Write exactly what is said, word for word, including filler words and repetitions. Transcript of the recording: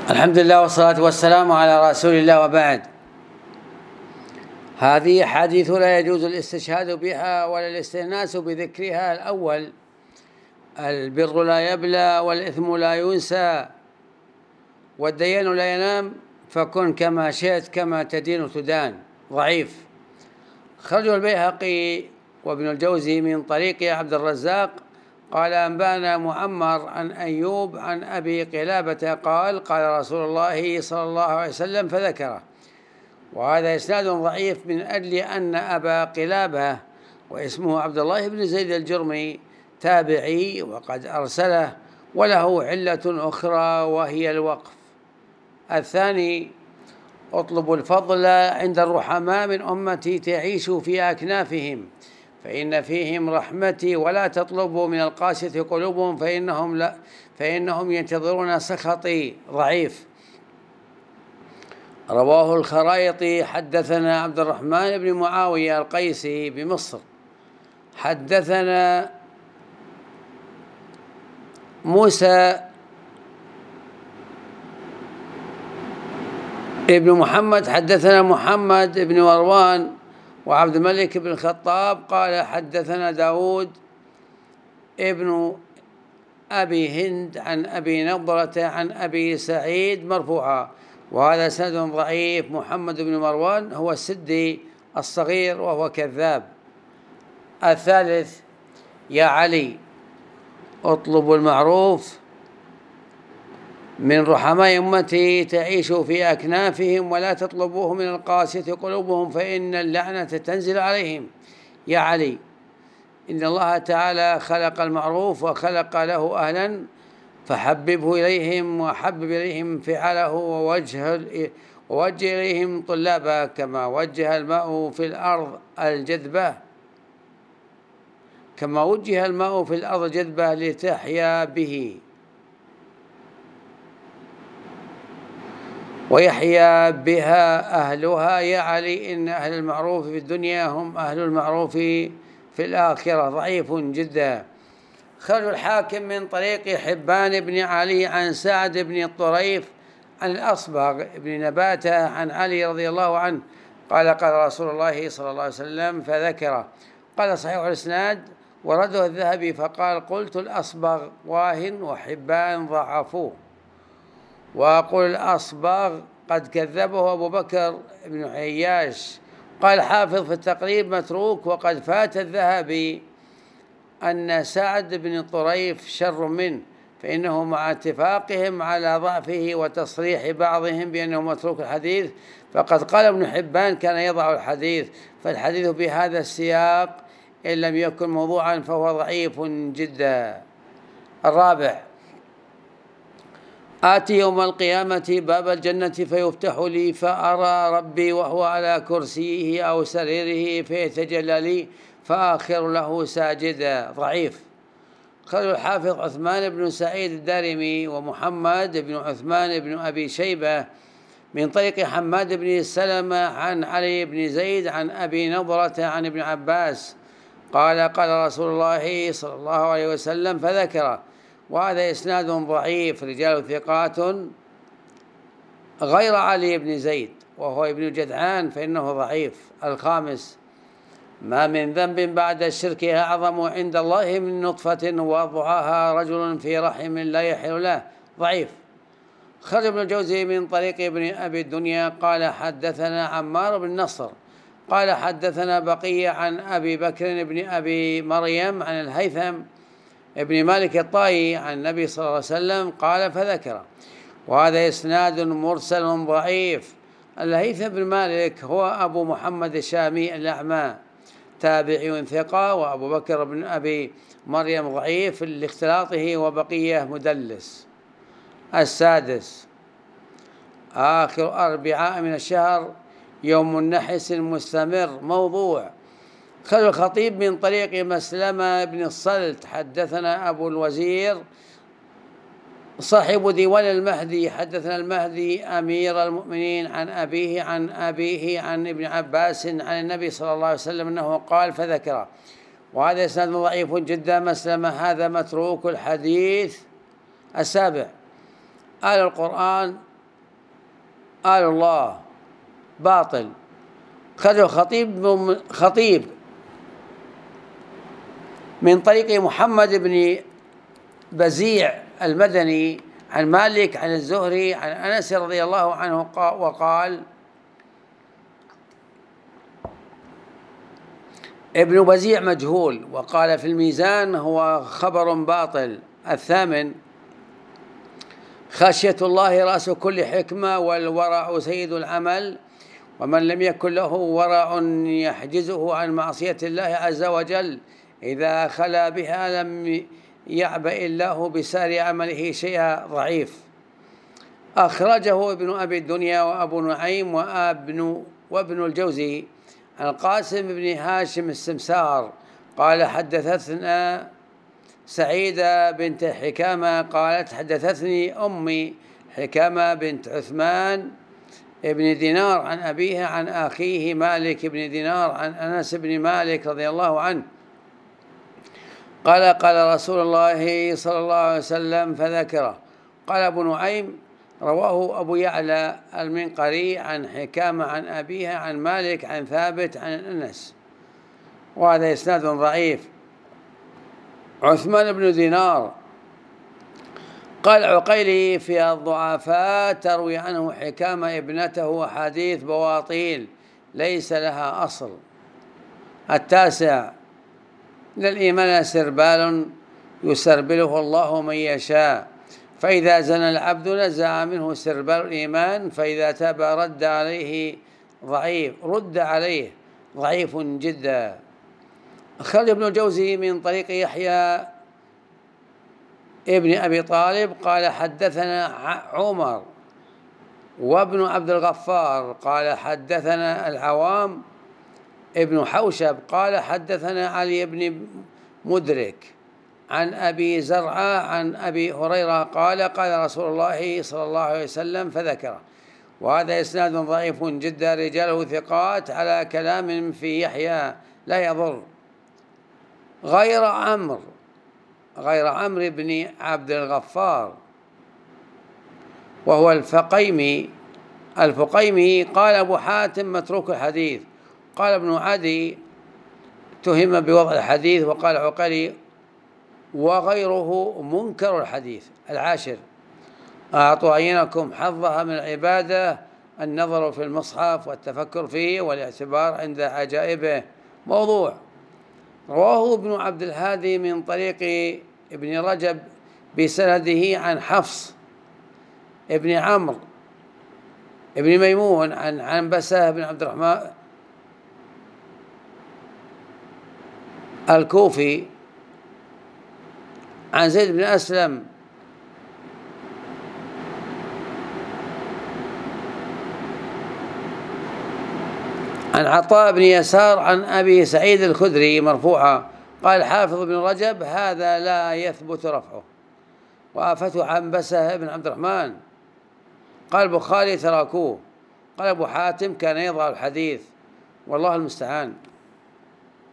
الحمد لله والصلاة والسلام على رسول الله، وبعد. هذه حديث لا يجوز الاستشهاد بها ولا الاستئناس بذكرها. الأول: البر لا يبلى والإثم لا ينسى والديان لا ينام، فكن كما شئت كما تدين تدان. ضعيف. خرجه البيهقي وابن الجوزي من طريق عبد الرزاق قال: أنبأنا معمر عن أيوب عن أبي قلابة قال: قال رسول الله صلى الله عليه وسلم فذكره. وهذا إسناد ضعيف من أجل أن أبا قلابة واسمه عبد الله بن زيد الجرمي تابعي وقد أرسله، وله علة أخرى وهي الوقف. الثاني: اطلبوا الفضل عند الرحماء من أمتي تعيشوا في أكنافهم فإن فيهم رحمتي، ولا تطلبوا من القاسية قلوبهم فإنهم, لا فإنهم ينتظرون سخطي. ضعيف. رواه الخرايطي: حدثنا عبد الرحمن بن معاوية القيسي بمصر، حدثنا موسى ابن محمد حدثنا محمد بن مروان وعبد الملك بن الخطاب قال: حدثنا داود ابن أبي هند عن أبي نضرة عن أبي سعيد مرفوعا، وهذا سند ضعيف. محمد بن مروان هو السدي الصغير وهو كذاب. الثالث: يا علي اطلبوا المعروف من رحماء أمتي تعيشوا في أكنافهم ولا تطلبوه من القاسية قلوبهم فإن اللعنة تنزل عليهم. يا علي، إن الله تعالى خلق المعروف وخلق له أهلا فحببه إليهم وحبب إليهم فعله ووجه, ووجه إليهم طلابه، كما وجه الماء في الأرض الجذبة كما وجه الماء في الأرض الجذبة لتحيا به ويحيا بها أهلها. يا علي، إن أهل المعروف في الدنيا هم أهل المعروف في الآخرة. ضعيف جدا. خرج الحاكم من طريق حبان بن علي عن سعد بن الطريف عن الأصبغ بن نباتة عن علي رضي الله عنه قال: قال رسول الله صلى الله عليه وسلم فذكره. قال: صحيح الإسناد. ورده الذهبي فقال: قلت الأصبغ واهن وحبان ضعفوه، وأقول الأصبغ قد كذبه أبو بكر بن عياش. قال حافظ في التقريب: متروك. وقد فات الذهبي أن سعد بن الطريف شر منه، فإنه مع اتفاقهم على ضعفه وتصريح بعضهم بأنه متروك الحديث فقد قال ابن حبان كان يضع الحديث، فالحديث بهذا السياق إن لم يكن موضوعا فهو ضعيف جدا. الرابع: آتي يوم القيامة باب الجنة فيفتح لي فأرى ربي وهو على كرسيه أو سريره فيتجلى لي فآخر له ساجدا. ضعيف. خرج الحافظ عثمان بن سعيد الدارمي ومحمد بن عثمان بن أبي شيبة من طريق حماد بن سلمة عن علي بن زيد عن أبي نضرة عن ابن عباس قال: قال رسول الله صلى الله عليه وسلم فذكره. وهذا إسناد ضعيف، رجال ثقات غير علي بن زيد وهو ابن جدعان فإنه ضعيف. الخامس: ما من ذنب بعد الشرك أعظم عند الله من نطفة وضعها رجل في رحم لا يحل له. ضعيف. خرج ابن الجوزي من طريق ابن أبي الدنيا قال: حدثنا عمار بن نصر قال: حدثنا بقية عن أبي بكر بن أبي مريم عن الهيثم ابن مالك الطائي عن النبي صلى الله عليه وسلم قال فذكره. وهذا إسناد مرسل ضعيف. الهيثم بن مالك هو أبو محمد الشامي الأعمى تابعي ثقة، وأبو بكر بن أبي مريم ضعيف لاختلاطه، وبقية مدلس. السادس: آخر أربعاء من الشهر يوم النحس المستمر. موضوع. خرج الخطيب من طريق مسلمة بن الصلت حدثنا أبو الوزير صاحب ديوان المهدي حدثنا المهدي أمير المؤمنين عن أبيه عن أبيه عن ابن عباس عن النبي صلى الله عليه وسلم أنه قال فذكره. وهذا إسناد ضعيف جدا. مسلمة هذا متروك الحديث. السابع: آل القرآن آل الله باطل. خرجه خطيب خطيب من طريق محمد بن بزيع المدني عن مالك عن الزهري عن أنس رضي الله عنه وقال: ابن بزيع مجهول. وقال في الميزان: هو خبر باطل. الثامن: خشية الله رأس كل حكمة، والورع سيد العمل، ومن لم يكن له ورع يحجزه عن معصية الله عز وجل إذا خلا بها لم يعبأ الله بسار عمله شيئا. ضعيف. أخرجه ابن أبي الدنيا وأبو نعيم وابن وابن الجوزي عن القاسم بن هاشم السمسار قال: حدثتنا سعيدة بنت حكامة قالت: حدثتني أمي حكامة بنت عثمان ابن دينار عن أبيها عن أخيه مالك بن دينار عن أنس بن مالك رضي الله عنه قال: قال رسول الله صلى الله عليه وسلم فذكره. قال أبو نعيم: رواه أبو يعلى المنقري عن حكامة عن أبيها عن مالك عن ثابت عن أنس، وهذا إسناد ضعيف. عثمان بن دينار قال عقيلي في الضعفاء: تروي عنه حكامة ابنته أحاديث بواطيل ليس لها أصل. التاسع: إن الإيمان سربال يسربله الله من يشاء، فإذا زنى العبد نزع منه سربال الإيمان، فإذا تاب رد عليه ضعيف رد عليه ضعيف جدا. خرج ابن الجوزي من طريق يحيى ابن أبي طالب قال: حدثنا عمر وابن عبد الغفار قال: حدثنا العوام ابن حوشب قال: حدثنا علي بن مدرك عن أبي زرعة عن أبي هريرة قال: قال رسول الله صلى الله عليه وسلم فذكره. وهذا إسناد ضعيف جدا، رجاله ثقات على كلام في يحيى لا يضر، غير عمرو غير عمرو بن عبد الغفار وهو الفقيمي الفقيمي قال أبو حاتم: متروك الحديث. قال ابن عدي: تهم بوضع الحديث. وقال عقيلي: وغيره منكر الحديث. العاشر: أعطوا عينكم حظها من العبادة، النظر في المصحف والتفكر فيه والاعتبار عند عجائبه. موضوع. رواه ابن عبد الهادي من طريق ابن رجب بسنده عن حفص ابن عمرو ابن ميمون عن عنبسة بن عبد الرحمن الكوفي عن زيد بن أسلم عن عطاء بن يسار عن أبي سعيد الخدري مرفوعا. قال حافظ بن رجب: هذا لا يثبت رفعه. وآفته عنبسة بن عبد الرحمن. قال البخاري: تراكوه. قال أبو حاتم: كان يضع الحديث، والله المستعان.